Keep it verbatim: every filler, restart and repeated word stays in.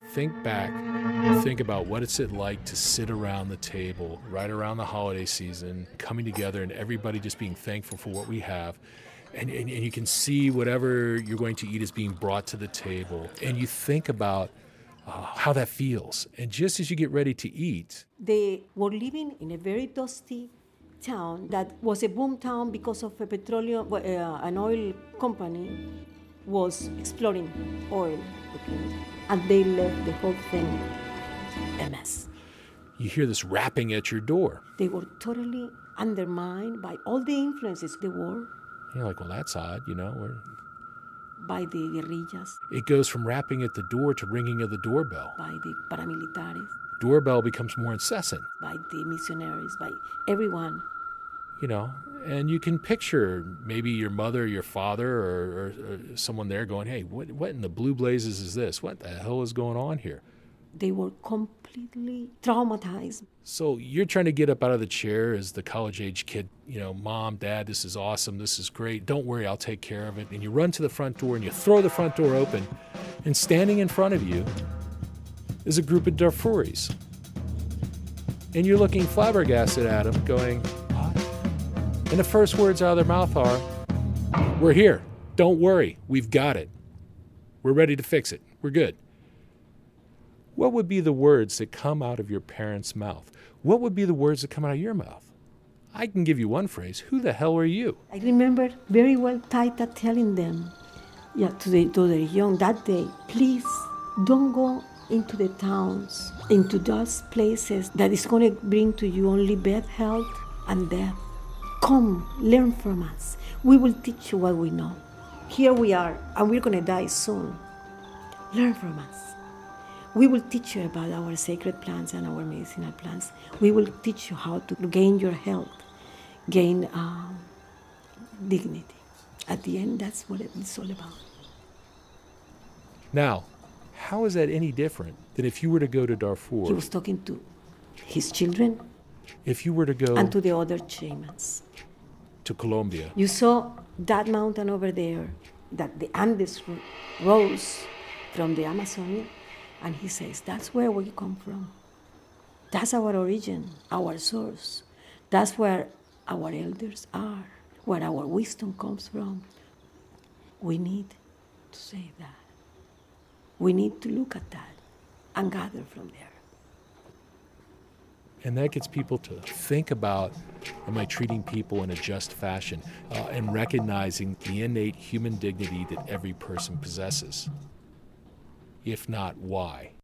Think back, think about what it's it like to sit around the table right around the holiday season, coming together and everybody just being thankful for what we have. And, and, and you can see whatever you're going to eat is being brought to the table. And you think about uh, how that feels. And just as you get ready to eat, they were living in a very dusty town that was a boom town because of a petroleum, uh, an oil company was exploring oil. And they left the whole thing a mess. You hear this rapping at your door. They were totally undermined by all the influences of the war. You're like, well, that's odd, you know. We're... By the guerrillas. It goes from rapping at the door to ringing of the doorbell. By the paramilitares. Doorbell becomes more incessant. By the missionaries, by everyone. You know, and you can picture maybe your mother, your father, or, or, or someone there going, hey, what, what in the blue blazes is this? What the hell is going on here? They were completely traumatized. So you're trying to get up out of the chair as the college-age kid, you know, Mom, Dad, this is awesome, this is great, don't worry, I'll take care of it. And you run to the front door and you throw the front door open, and standing in front of you is a group of Darfuris. And you're looking flabbergasted at them going, and the first words out of their mouth are, we're here. Don't worry. We've got it. We're ready to fix it. We're good. What would be the words that come out of your parents' mouth? What would be the words that come out of your mouth? I can give you one phrase. Who the hell are you? I remember very well Taita telling them, yeah, to the, to the young that day, please don't go into the towns, into those places that is going to bring to you only bad health and death. Come, learn from us. We will teach you what we know. Here we are, and we're going to die soon. Learn from us. We will teach you about our sacred plants and our medicinal plants. We will teach you how to gain your health, gain uh, dignity. At the end, that's what it's all about. Now, how is that any different than if you were to go to Darfur? He was talking to his children. If you were to go... And to the other shamans. To Colombia. You saw that mountain over there, that the Andes rose from the Amazonia, and he says, that's where we come from. That's our origin, our source. That's where our elders are, where our wisdom comes from. We need to save that. We need to look at that and gather from there. And that gets people to think about, am I treating people in a just fashion? Uh, and recognizing the innate human dignity that every person possesses. If not, why?